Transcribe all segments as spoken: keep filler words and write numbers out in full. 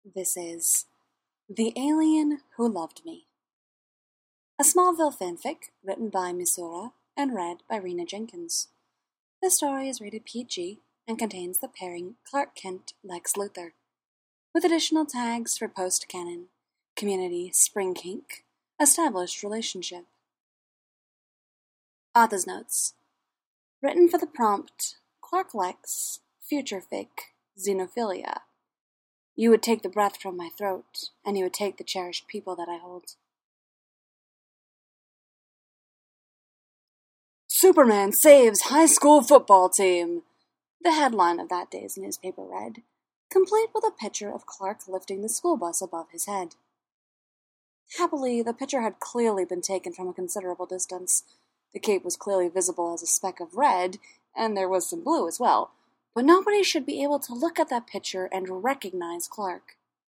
This is The Alien Who Loved Me, a Smallville fanfic written by Misura and read by Rena Jenkins. This story is rated P G and contains the pairing Clark Kent-Lex Luthor, with additional tags for post-canon, community, spring kink, established relationship. Author's notes. Written for the prompt, Clark Lex, future fic, xenophilia. You would take the breath from my throat, and you would take the cherished people that I hold. Superman saves high school football team, the headline of that day's newspaper read, complete with a picture of Clark lifting the school bus above his head. Happily, the picture had clearly been taken from a considerable distance. The cape was clearly visible as a speck of red, and there was some blue as well. But nobody should be able to look at that picture and recognize Clark.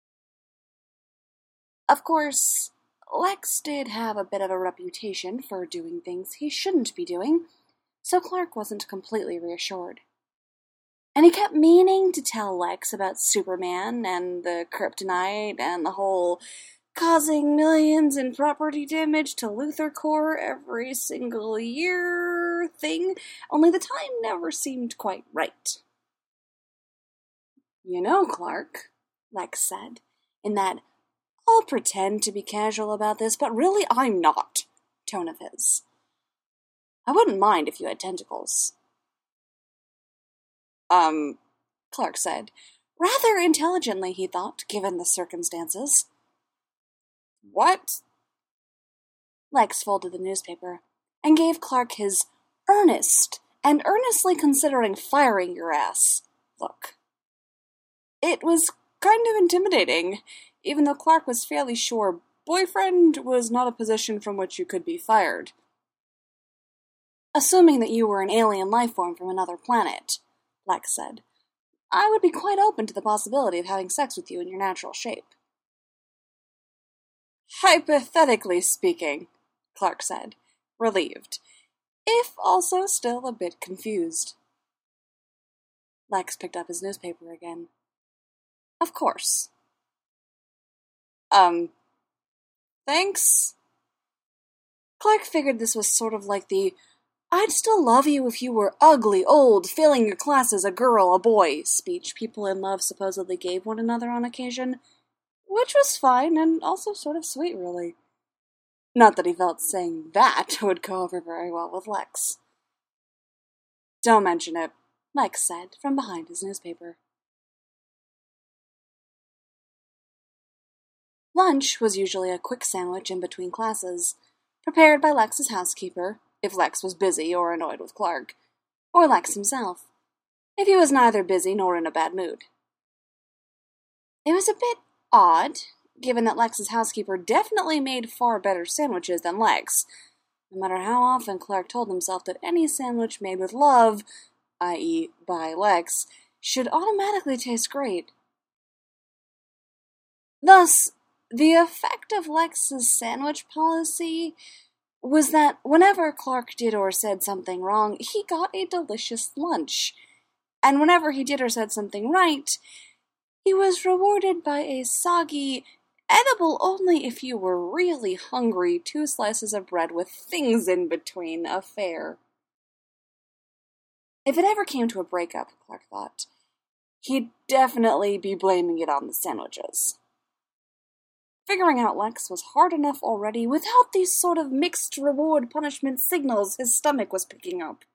Of course, Lex did have a bit of a reputation for doing things he shouldn't be doing, so Clark wasn't completely reassured. And he kept meaning to tell Lex about Superman and the kryptonite and the whole causing millions in property damage to Luthor Corps every single year thing, only the time never seemed quite right. You know, Clark, Lex said, in that I'll pretend to be casual about this, but really I'm not tone of his. I wouldn't mind if you had tentacles. Um, Clark said, rather intelligently, he thought, given the circumstances. What? Lex folded the newspaper and gave Clark his earnest and earnestly considering firing your ass look. It was kind of intimidating, even though Clark was fairly sure boyfriend was not a position from which you could be fired. Assuming that you were an alien life form from another planet, Lex said, I would be quite open to the possibility of having sex with you in your natural shape. Hypothetically speaking, Clark said, relieved, if also still a bit confused. Lex picked up his newspaper again. Of course. Um, thanks? Clark figured this was sort of like the I'd still love you if you were ugly, old, failing your classes, a girl, a boy speech people in love supposedly gave one another on occasion, which was fine and also sort of sweet, really. Not that he felt saying that would go over very well with Lex. Don't mention it, Lex said from behind his newspaper. Lunch was usually a quick sandwich in between classes, prepared by Lex's housekeeper, if Lex was busy or annoyed with Clark, or Lex himself, if he was neither busy nor in a bad mood. It was a bit odd, given that Lex's housekeeper definitely made far better sandwiches than Lex, no matter how often Clark told himself that any sandwich made with love, that is by Lex, should automatically taste great. Thus, the effect of Lex's sandwich policy was that whenever Clark did or said something wrong, he got a delicious lunch, and whenever he did or said something right, he was rewarded by a soggy, edible only if you were really hungry, two slices of bread with things in between affair. If it ever came to a breakup, Clark thought, he'd definitely be blaming it on the sandwiches. Figuring out Lex was hard enough already without these sort of mixed reward-punishment signals his stomach was picking up.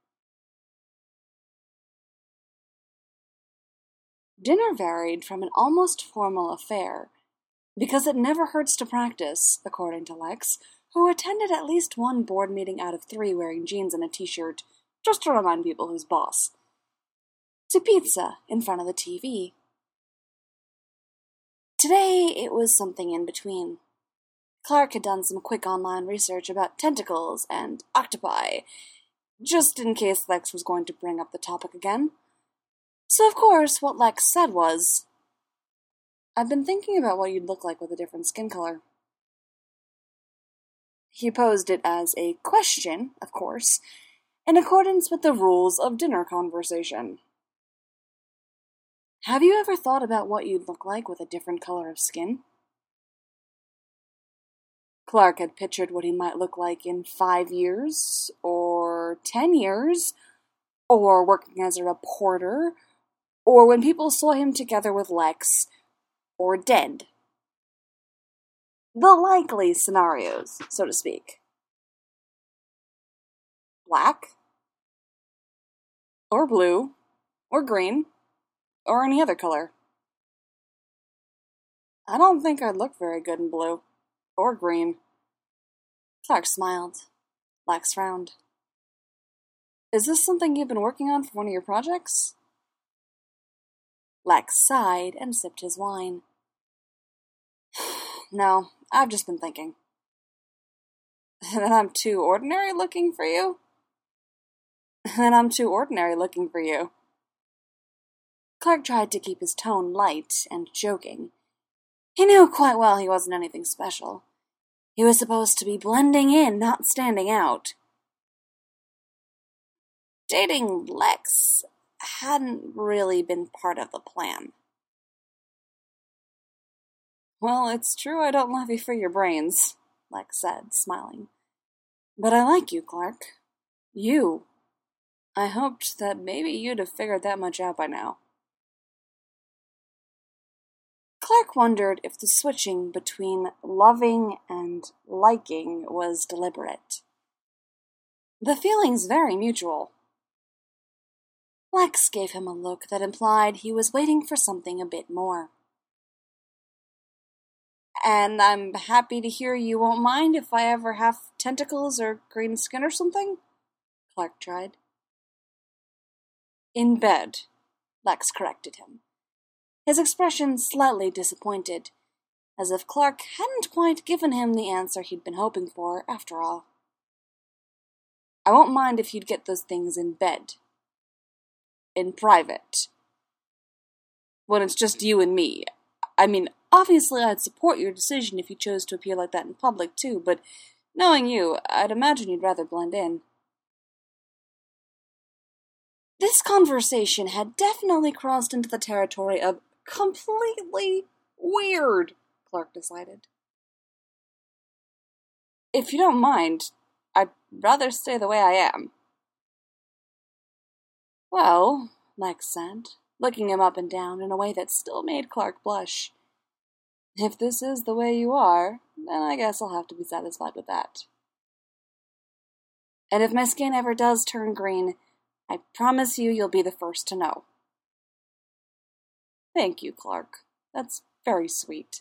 Dinner varied from an almost formal affair, because it never hurts to practice, according to Lex, who attended at least one board meeting out of three wearing jeans and a t-shirt, just to remind people who's boss, to pizza in front of the T V. Today, it was something in between. Clark had done some quick online research about tentacles and octopi, just in case Lex was going to bring up the topic again. So, of course, what Lex said was, I've been thinking about what you'd look like with a different skin color. He posed it as a question, of course, in accordance with the rules of dinner conversation. Have you ever thought about what you'd look like with a different color of skin? Clark had pictured what he might look like in five years, or ten years, or working as a reporter, or when people saw him together with Lex, or dead. The likely scenarios, so to speak. Black, or blue, or green, or any other color. I don't think I'd look very good in blue, or green. Clark smiled. Lex frowned. Is this something you've been working on for one of your projects? Lex sighed and sipped his wine. No, I've just been thinking. That I'm too ordinary looking for you? That I'm too ordinary looking for you. Clark tried to keep his tone light and joking. He knew quite well he wasn't anything special. He was supposed to be blending in, not standing out. Dating Lex hadn't really been part of the plan. Well, it's true I don't love you for your brains, Lex said, smiling. But I like you, Clark. You. I hoped that maybe you'd have figured that much out by now. Clark wondered if the switching between loving and liking was deliberate. The feeling's very mutual. Lex gave him a look that implied he was waiting for something a bit more. And I'm happy to hear you won't mind if I ever have tentacles or green skin or something? Clark tried. In bed, Lex corrected him, his expression slightly disappointed, as if Clark hadn't quite given him the answer he'd been hoping for, after all. I won't mind if you'd get those things in bed. In private. When it's just you and me. I mean, obviously I'd support your decision if you chose to appear like that in public, too, but knowing you, I'd imagine you'd rather blend in. This conversation had definitely crossed into the territory of completely weird, Clark decided. If you don't mind, I'd rather stay the way I am. Well, Lex said, looking him up and down in a way that still made Clark blush. If this is the way you are, then I guess I'll have to be satisfied with that. And if my skin ever does turn green, I promise you you'll be the first to know. Thank you, Clark. That's very sweet.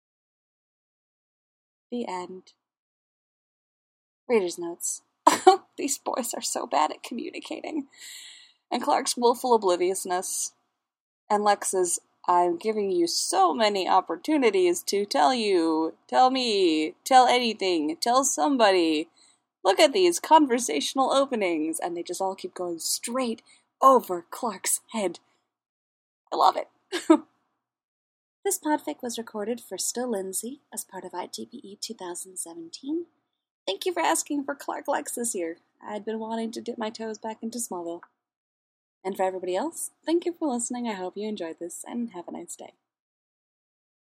The end. Reader's notes. These boys are so bad at communicating. And Clark's willful obliviousness. And Lex's, I'm giving you so many opportunities to tell you, tell me, tell anything, tell somebody. Look at these conversational openings, and they just all keep going straight over Clark's head. I love it. This podfic was recorded for Still Lindsay as part of I T P E two thousand seventeen. Thank you for asking for Clark Lex this year. I'd been wanting to dip my toes back into Smallville. And for everybody else, thank you for listening. I hope you enjoyed this, and have a nice day.